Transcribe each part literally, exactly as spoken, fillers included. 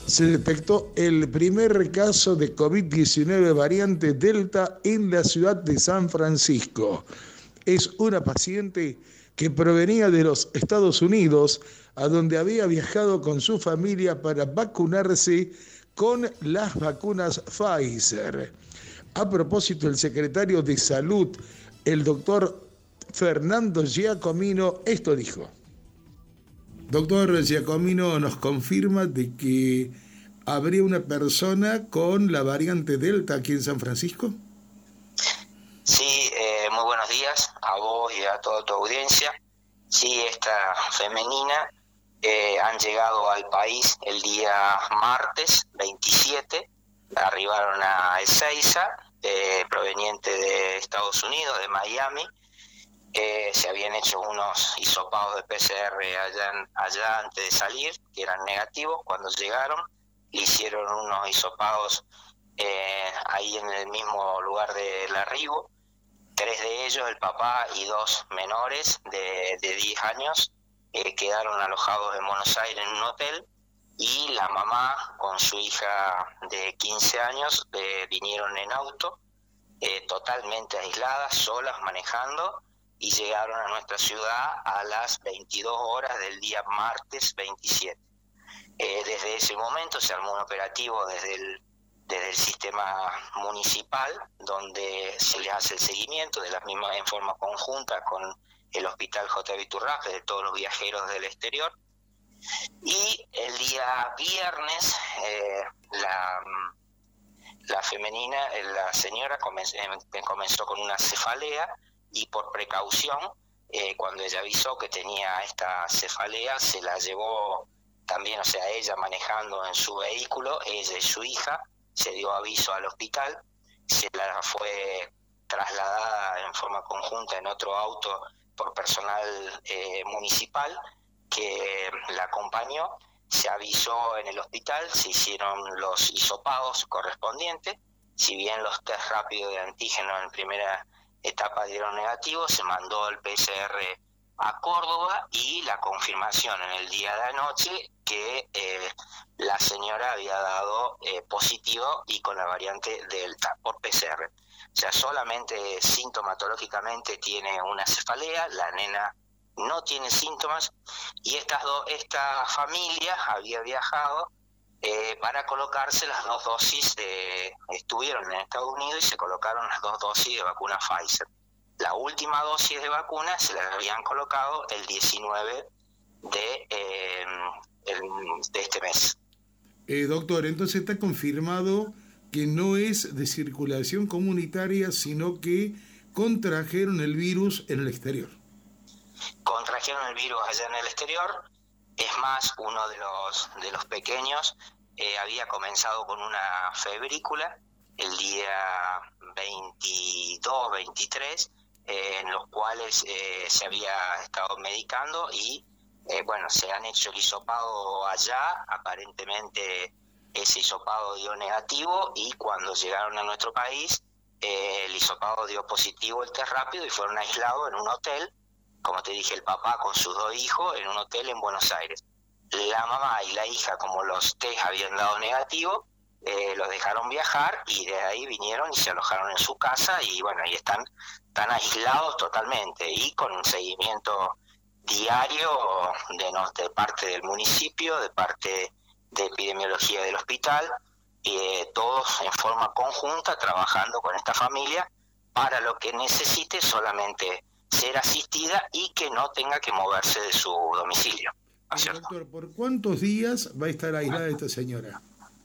se detectó el primer caso de COVID diecinueve variante Delta en la ciudad de San Francisco. Es una paciente que provenía de los Estados Unidos, a donde había viajado con su familia para vacunarse con las vacunas Pfizer. A propósito, el secretario de Salud, el doctor Fernando Giacomino, esto dijo. Doctor Giacomino, nos confirma de que habría una persona con la variante Delta aquí en San Francisco. Sí, eh, muy buenos días a vos y a toda tu audiencia. Sí, esta femenina eh, han llegado al país el día martes veintisiete, arribaron a Ezeiza, eh, proveniente de Estados Unidos, de Miami. Eh, se habían hecho unos hisopados de P C R allá, allá antes de salir, que eran negativos. Cuando llegaron, le hicieron unos hisopados eh, ahí en el mismo lugar del arribo. Tres de ellos, el papá y dos menores de, de diez años, eh, quedaron alojados en Buenos Aires en un hotel, y la mamá con su hija de quince años eh, vinieron en auto, eh, totalmente aisladas, solas, manejando, y llegaron a nuestra ciudad a las veintidós horas del día martes veintisiete. Eh, desde ese momento se armó un operativo desde el, desde el sistema municipal, donde se les hace el seguimiento de las mismas en forma conjunta con el Hospital J. Iturraspe de todos los viajeros del exterior. Y el día viernes, eh, la, la femenina, la señora comenzó, comenzó con una cefalea, y por precaución, eh, cuando ella avisó que tenía esta cefalea, se la llevó también, o sea, ella manejando en su vehículo, ella y su hija, se dio aviso al hospital, se la fue trasladada en forma conjunta en otro auto por personal eh, municipal que la acompañó. Se avisó en el hospital, se hicieron los hisopados correspondientes. Si bien los test rápidos de antígeno en primera etapa dieron negativo, se mandó el P C R a Córdoba, y la confirmación en el día de anoche que eh, la señora había dado eh, positivo y con la variante Delta por P C R. O sea, solamente sintomatológicamente tiene una cefalea, la nena no tiene síntomas, y estas do, esta familia había viajado eh, para colocarse las dos dosis de, estuvieron en Estados Unidos y se colocaron las dos dosis de vacuna Pfizer. La última dosis de vacuna se la habían colocado el diecinueve de, eh, el, de este mes. Eh, doctor, entonces está confirmado que no es de circulación comunitaria, sino que contrajeron el virus en el exterior. Contrajeron el virus allá en el exterior. Es más, uno de los de los pequeños eh, había comenzado con una febrícula el día veintidós, veintitrés, eh, en los cuales eh, se había estado medicando, y eh, bueno, se han hecho el hisopado allá. Aparentemente ese hisopado dio negativo, y cuando llegaron a nuestro país eh, el hisopado dio positivo el test rápido, y fueron aislados en un hotel, como te dije, el papá con sus dos hijos en un hotel en Buenos Aires. La mamá y la hija, como los test habían dado negativo, eh, los dejaron viajar, y de ahí vinieron y se alojaron en su casa, y bueno, ahí están, están aislados totalmente, y con un seguimiento diario de, no, de parte del municipio, de parte de epidemiología del hospital, eh, todos en forma conjunta trabajando con esta familia para lo que necesite, solamente ser asistida y que no tenga que moverse de su domicilio. Doctor, ¿por cuántos días va a estar aislada esta señora?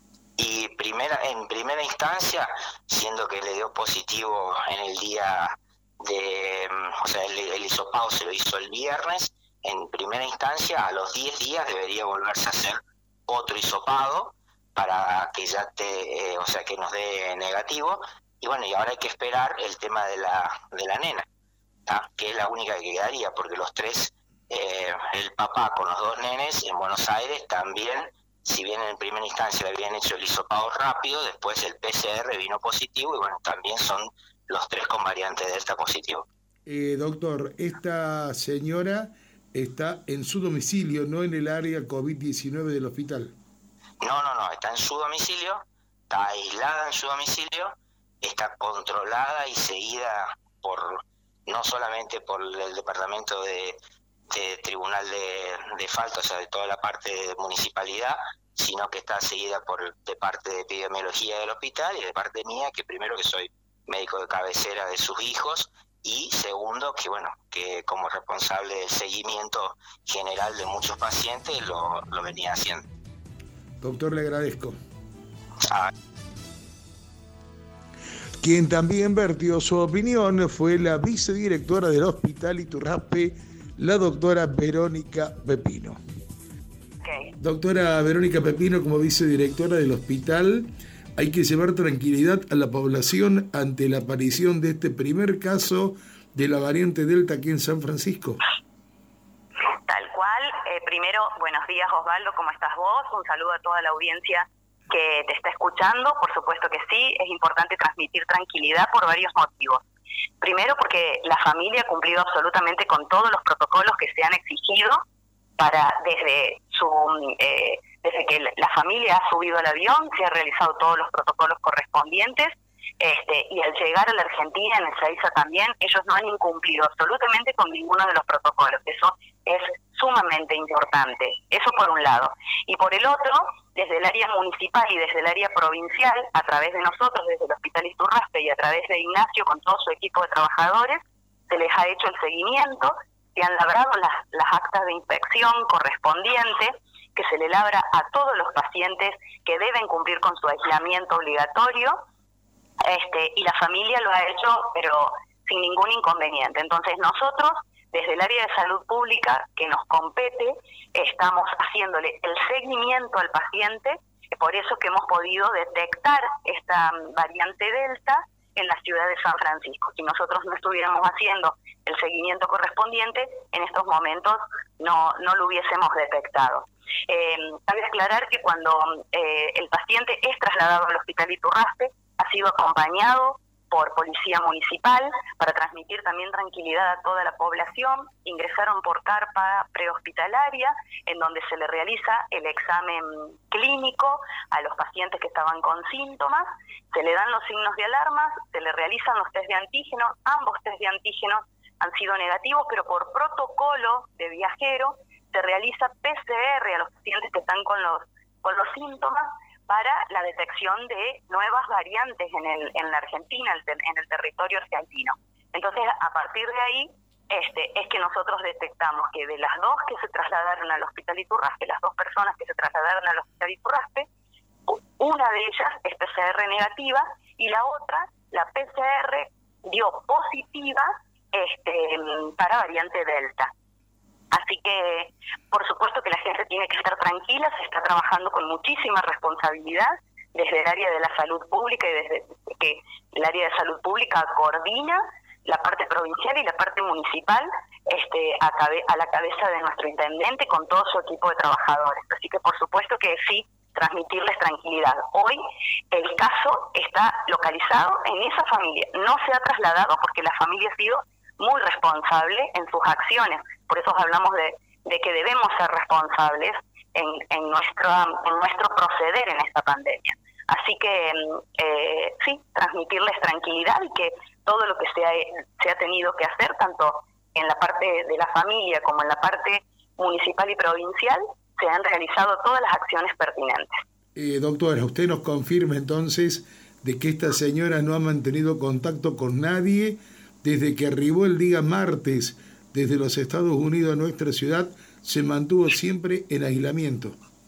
Y primera, en primera instancia, siendo que le dio positivo en el día de, o sea, el, el hisopado se lo hizo el viernes, en primera instancia a los diez días debería volverse a hacer otro hisopado para que ya te, eh, o sea, que nos dé negativo. Y bueno, y ahora hay que esperar el tema de la de la nena, ¿tá? Que es la única que quedaría, porque los tres, eh, el papá con los dos nenes en Buenos Aires también, si bien en primera instancia le habían hecho el hisopado rápido, después el P C R vino positivo, y bueno, también son los tres con variante Delta positivo. Eh, doctor, esta señora está en su domicilio, no en el área COVID diecinueve del hospital. No, no, no, está en su domicilio, está aislada en su domicilio, está controlada y seguida por no solamente por el departamento de, de Tribunal de, de Falta, o sea, de toda la parte de municipalidad, sino que está seguida por de parte de epidemiología del hospital y de parte mía, que primero que soy médico de cabecera de sus hijos, y segundo que bueno, que como responsable del seguimiento general de muchos pacientes lo, lo venía haciendo. Doctor, le agradezco. Ah. Quien también vertió su opinión fue la vicedirectora del Hospital Iturraspe, la doctora Verónica Pepino. Okay. Doctora Verónica Pepino, como vicedirectora del hospital, hay que llevar tranquilidad a la población ante la aparición de este primer caso de la variante Delta aquí en San Francisco. Tal cual. Eh, primero, buenos días, Osvaldo, ¿cómo estás vos? Un saludo a toda la audiencia que te está escuchando. Por supuesto que sí, es importante transmitir tranquilidad por varios motivos. Primero, porque la familia ha cumplido absolutamente con todos los protocolos que se han exigido para desde su eh, desde que la familia ha subido al avión, se han realizado todos los protocolos correspondientes, este, y al llegar a la Argentina, en Ezeiza también, ellos no han incumplido absolutamente con ninguno de los protocolos. Eso es sumamente importante. Eso por un lado. Y por el otro, desde el área municipal y desde el área provincial, a través de nosotros, desde el Hospital Iturraspe y a través de Ignacio, con todo su equipo de trabajadores, se les ha hecho el seguimiento, se han labrado las, las actas de inspección correspondientes, que se le labra a todos los pacientes que deben cumplir con su aislamiento obligatorio, este, y la familia lo ha hecho, pero sin ningún inconveniente. Entonces nosotros, desde el área de salud pública que nos compete, estamos haciéndole el seguimiento al paciente, por eso que hemos podido detectar esta variante Delta en la ciudad de San Francisco. Si nosotros no estuviéramos haciendo el seguimiento correspondiente, en estos momentos no, no lo hubiésemos detectado. Eh, cabe aclarar que cuando eh, el paciente es trasladado al Hospital Iturraspe, ha sido acompañado por policía municipal para transmitir también tranquilidad a toda la población. Ingresaron por carpa prehospitalaria, en donde se le realiza el examen clínico a los pacientes que estaban con síntomas, se le dan los signos de alarma, se le realizan los test de antígenos, ambos test de antígenos han sido negativos, pero por protocolo de viajero se realiza P C R a los pacientes que están con los, con los síntomas, para la detección de nuevas variantes en el en la Argentina, en el territorio argentino. Entonces, a partir de ahí, este es que nosotros detectamos que de las dos que se trasladaron al Hospital Iturraspe, las dos personas que se trasladaron al Hospital Iturraspe, una de ellas es P C R negativa y la otra, la P C R, dio positiva este para variante Delta. Así que, por supuesto que la gente tiene que estar tranquila, se está trabajando con muchísima responsabilidad desde el área de la salud pública y desde que el área de salud pública coordina la parte provincial y la parte municipal este, a, cabe, a la cabeza de nuestro intendente con todo su equipo de trabajadores. Así que, por supuesto que sí, transmitirles tranquilidad. Hoy el caso está localizado en esa familia, no se ha trasladado porque la familia ha sido muy responsable en sus acciones. Por eso hablamos de, de que debemos ser responsables en, en, nuestro, en nuestro proceder en esta pandemia. Así que eh, sí, transmitirles tranquilidad y que todo lo que se ha, se ha tenido que hacer, tanto en la parte de la familia como en la parte municipal y provincial, se han realizado todas las acciones pertinentes. Eh, doctora, usted nos confirma entonces de que esta señora no ha mantenido contacto con nadie desde que arribó el día martes desde los Estados Unidos a nuestra ciudad, se mantuvo siempre en aislamiento.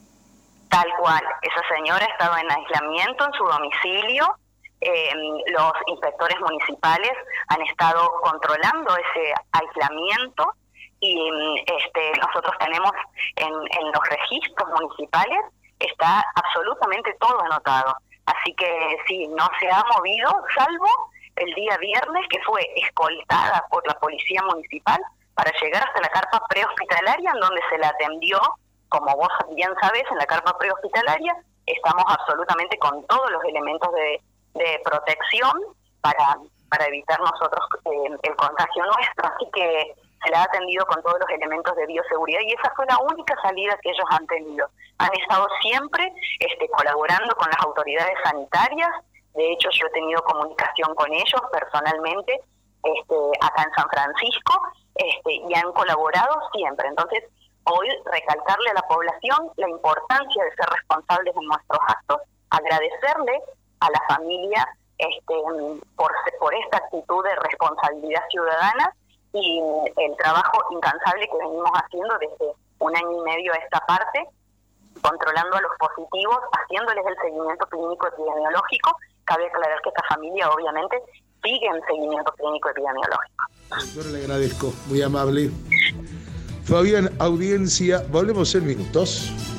Tal cual, esa señora estaba en aislamiento en su domicilio, eh, los inspectores municipales han estado controlando ese aislamiento y este, nosotros tenemos en, en los registros municipales, está absolutamente todo anotado. Así que sí, no se ha movido, salvo el día viernes, que fue escoltada por la policía municipal para llegar hasta la carpa prehospitalaria, en donde se la atendió, como vos bien sabés, en la carpa prehospitalaria estamos absolutamente con todos los elementos de, de protección para, para evitar nosotros eh, el contagio nuestro. Así que se la ha atendido con todos los elementos de bioseguridad y esa fue la única salida que ellos han tenido. Han estado siempre este, colaborando con las autoridades sanitarias. De hecho, yo he tenido comunicación con ellos personalmente este, acá en San Francisco este, y han colaborado siempre. Entonces, hoy recalcarle a la población la importancia de ser responsables en nuestros actos, agradecerle a la familia este, por, por esta actitud de responsabilidad ciudadana y el trabajo incansable que venimos haciendo desde un año y medio a esta parte, controlando a los positivos, haciéndoles el seguimiento clínico epidemiológico. Cabe aclarar que esta familia obviamente sigue en seguimiento clínico epidemiológico. Doctora, le agradezco, muy amable. Fabián, audiencia, volvemos en minutos.